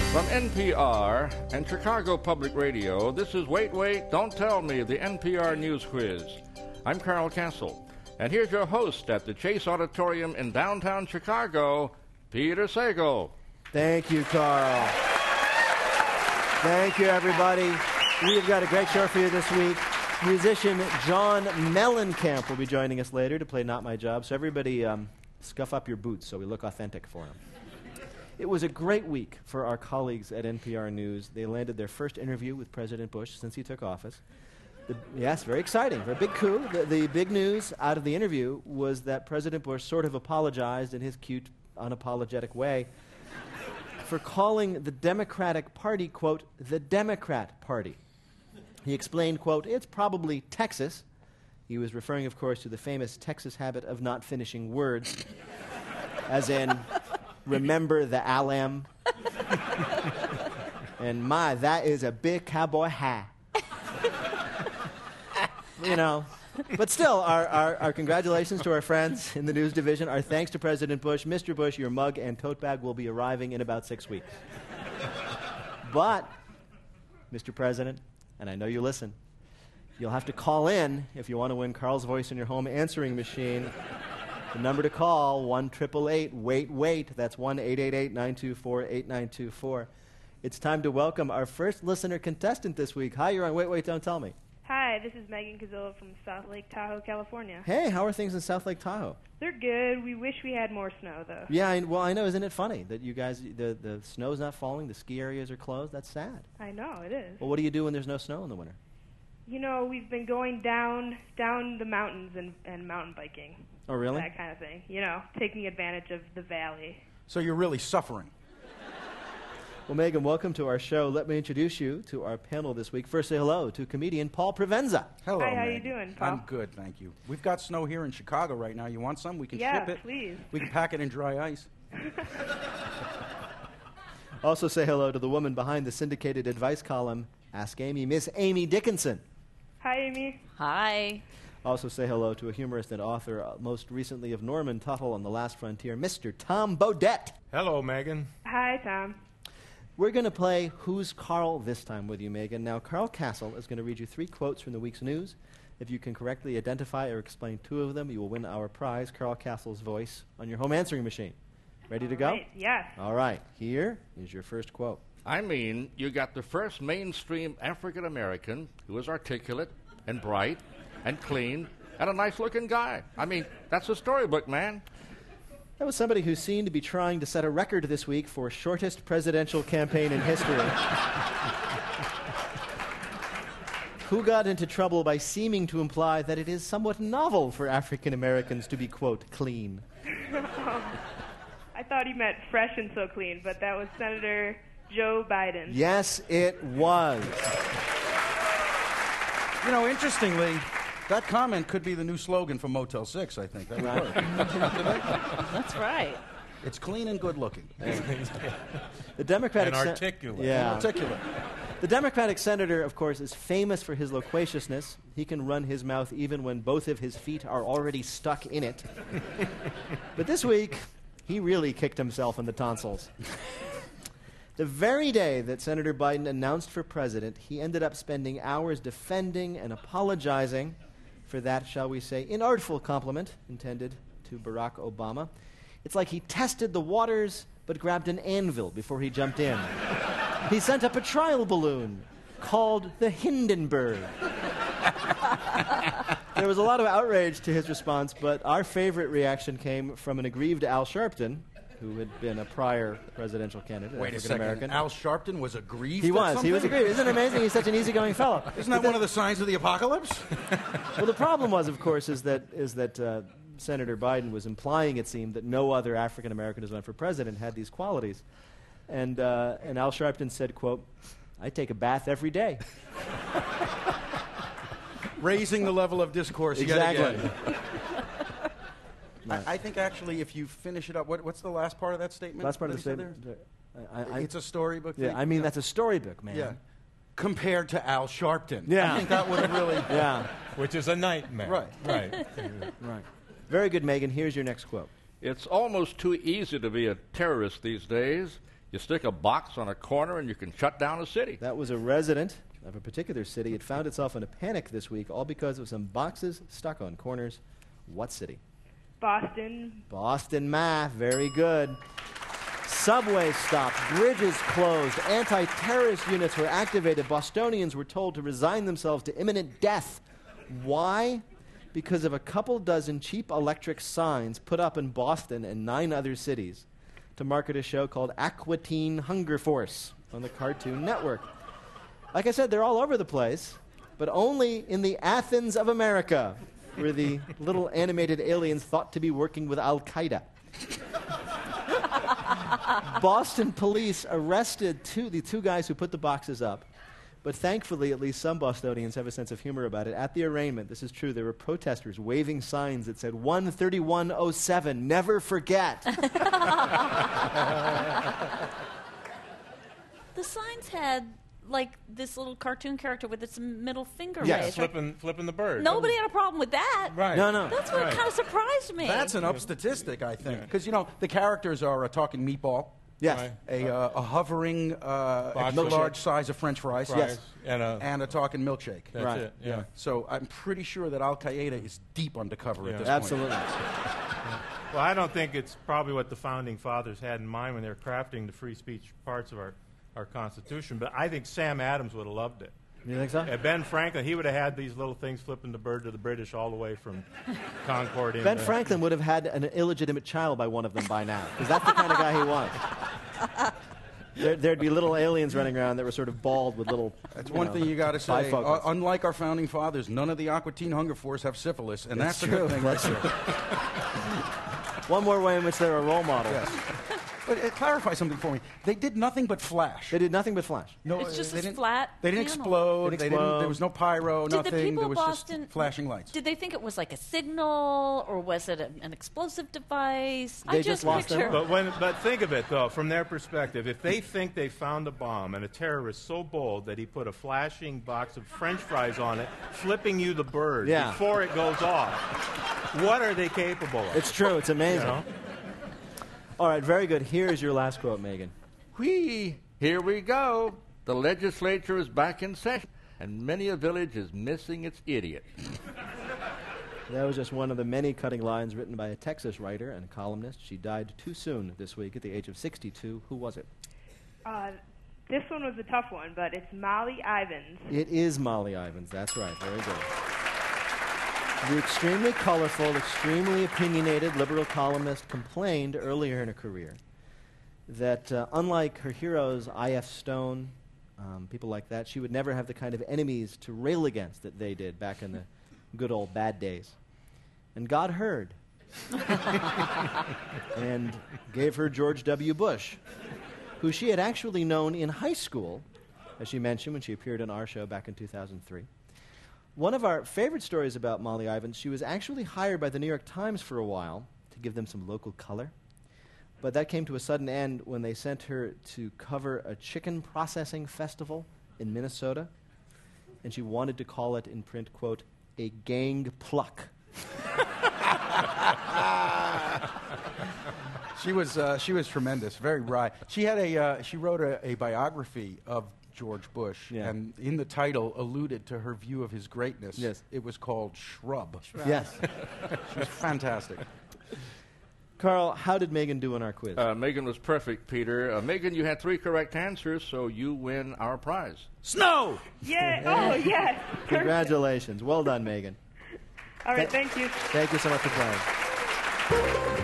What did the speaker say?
From NPR and Chicago Public Radio, this is Wait, Wait, Don't Tell Me, the NPR News Quiz. I'm Carl Castle, and here's your host at the Chase Auditorium in downtown Chicago, Peter Sagal. Thank you, Carl. Thank you, everybody. We've got a great show for you this week. Musician John Mellencamp will be joining us later to play Not My Job, so everybody scuff up your boots so we look authentic for him. It was a great week for our colleagues at NPR News. They landed their first interview with President Bush since he took office. Yes, very exciting. For a big coup, the big news out of the interview was that President Bush sort of apologized in his cute, unapologetic way for calling the Democratic Party, quote, the Democrat Party. He explained, quote, it's probably Texas. He was referring, of course, to the famous Texas habit of not finishing words, as in, remember the Alam? And my, that is a big cowboy hat. You know, but still, our congratulations to our friends in the news division. Our thanks to President Bush. Mr. Bush, your mug and tote bag will be arriving in about 6 weeks. But, Mr. President, and I know you listen, you'll have to call in if you want to win Carl's voice in your home answering machine. The number to call, 1-888-WAIT-WAIT. That's 1-888-924-8924. It's time to welcome our first listener contestant this week. Hi, you're on Wait, Wait, Don't Tell Me. Hi, this is Megan Kazilla from South Lake Tahoe, California. Hey, how are things in South Lake Tahoe? They're good. We wish we had more snow, though. Yeah, I know. Isn't it funny that you guys, the snow's not falling, the ski areas are closed? That's sad. I know, it is. Well, what do you do when there's no snow in the winter? You know, we've been going down the mountains and mountain biking. Oh, really? That kind of thing. You know, taking advantage of the valley. So you're really suffering. Well, Megan, welcome to our show. Let me introduce you to our panel this week. First, say hello to comedian Paul Provenza. Hello, Hi, how Megan. you doing, Paul? I'm good, thank you. We've got snow here in Chicago right now. You want some? We can Yeah, ship it. please. We can pack it in dry ice. Also say hello to the woman behind the syndicated advice column, Ask Amy, Miss Amy Dickinson. Hi, Amy. Hi. Also say hello to a humorist and author, most recently of Norman Tuttle on The Last Frontier, Mr. Tom Bodett. Hello, Megan. Hi, Tom. We're going to play Who's Carl this time with you, Megan. Now, Carl Castle is going to read you 3 quotes from the week's news. If you can correctly identify or explain 2 of them, you will win our prize, Carl Castle's voice, on your home answering machine. Ready to go? Right, yes. All right. Here is your first quote. I mean, you got the first mainstream African-American who is articulate and bright and clean and a nice-looking guy. I mean, that's a storybook, man. That was somebody who seemed to be trying to set a record this week for shortest presidential campaign in history. Who got into trouble by seeming to imply that it is somewhat novel for African Americans to be, quote, clean. I thought he meant fresh and so clean, but that was Senator Joe Biden. Yes, it was. You know, interestingly, that comment could be the new slogan for Motel 6, I think. That would work. That's right. It's clean and good looking. The Democratic And articulate. Yeah. Articulate. The Democratic senator, of course, is famous for his loquaciousness. He can run his mouth even when both of his feet are already stuck in it. But this week, he really kicked himself in the tonsils. The very day that Senator Biden announced for president, he ended up spending hours defending and apologizing for that, shall we say, inartful compliment intended to Barack Obama. It's like he tested the waters but grabbed an anvil before he jumped in. He sent up a trial balloon called the Hindenburg. There was a lot of outrage to his response, but our favorite reaction came from an aggrieved Al Sharpton, who had been a prior presidential candidate, Wait a African-American. second. Al Sharpton was aggrieved? He at was something? aggrieved. Isn't it amazing? He's such an easygoing fellow. Isn't that one of the signs of the apocalypse? Well, the problem was, of course, is that Senator Biden was implying, it seemed, that no other African American who's run for president had these qualities. And Al Sharpton said, quote, I take a bath every day. Raising the level of discourse Exactly. yet again. I think actually, if you finish it up, what's the last part of that statement? Last part of the that he said statement. there? It's a storybook. Yeah, thing? I mean, that's a storybook, man. Yeah. Compared to Al Sharpton. Yeah. I think that would have really... Yeah. Which is a nightmare. Right. Right. Right. Very good, Megan. Here's your next quote. It's almost too easy to be a terrorist these days. You stick a box on a corner and you can shut down a city. That was a resident of a particular city. It found itself in a panic this week, all because of some boxes stuck on corners. What city? Boston. Boston, Math. Very good. Subway stopped, bridges closed, anti-terrorist units were activated. Bostonians were told to resign themselves to imminent death. Why? Because of a couple dozen cheap electric signs put up in Boston and 9 other cities to market a show called Aqua Teen Hunger Force on the Cartoon Network. Like I said, they're all over the place, but only in the Athens of America, where the little animated aliens thought to be working with Al-Qaeda. Boston police arrested the two guys who put the boxes up, but thankfully at least some Bostonians have a sense of humor about it. At the arraignment, this is true, there were protesters waving signs that said 13107, never forget. The signs had like this little cartoon character with its middle finger Yes. raised. Flipping the bird. Nobody had a problem with that. Right. No. That's what kind of surprised me. That's an up statistic, I think. Because, the characters are a talking meatball, Yes. Right. a hovering Box the of large size of French fries, Fries and and a talking milkshake. that's Right. it. Yeah. So I'm pretty sure that Al-Qaeda is deep undercover at Yeah. this Absolutely. Well, I don't think it's probably what the founding fathers had in mind when they were crafting the free speech parts of our Constitution, but I think Sam Adams would have loved it. You think so? Ben Franklin, he would have had these little things flipping the bird to the British all the way from Concord. Ben Franklin would have had an illegitimate child by one of them by now, because that's the kind of guy he was. There'd be little aliens running around that were sort of bald with little. That's one thing you got to say. bifocals. Unlike our founding fathers, none of the Aqua Teen Hunger Force have syphilis, and that's a true. good thing. That's right there. One more way in which they're a role model. Yes. But clarify something for me. They did nothing but flash. They did nothing but flash. No, It's just they this didn't- flat They didn't panel. explode. Didn't explode. There was no pyro. Did nothing. the people there of was Boston just flashing lights. Did they think it was like a signal, or was it an explosive device? They I just lost their picture. mind. But think of it, though, from their perspective. If they think they found a bomb and a terrorist so bold that he put a flashing box of French fries on it, flipping you the bird Yeah. before it goes off, what are they capable of? It's true. It's amazing. You know? All right, very good. Here's your last quote, Megan. Whee! Here we go. The legislature is back in session, and many a village is missing its idiot. That was just one of the many cutting lines written by a Texas writer and columnist. She died too soon this week at the age of 62. Who was it? This one was a tough one, but it's Molly Ivins. It is Molly Ivins. That's right. Very good. The extremely colorful, extremely opinionated liberal columnist complained earlier in her career that unlike her heroes, I.F. Stone, people like that, she would never have the kind of enemies to rail against that they did back in the good old bad days. And God heard and gave her George W. Bush, who she had actually known in high school, as she mentioned when she appeared on our show back in 2003. One of our favorite stories about Molly Ivins, she was actually hired by the New York Times for a while to give them some local color. But that came to a sudden end when they sent her to cover a chicken processing festival in Minnesota. And she wanted to call it in print, quote, a gang pluck. She was tremendous, very wry. She had she wrote a biography of George Bush, Yeah. and in the title alluded to her view of his greatness. Yes. It was called Shrub. Yes. She was fantastic. Carl, how did Megan do in our quiz? Megan was perfect, Peter. Megan, you had 3 correct answers, so you win our prize. Snow! Yeah. Oh, yes. Perfect. Congratulations. Well done, Megan. All right. Thank you. Thank you so much for playing.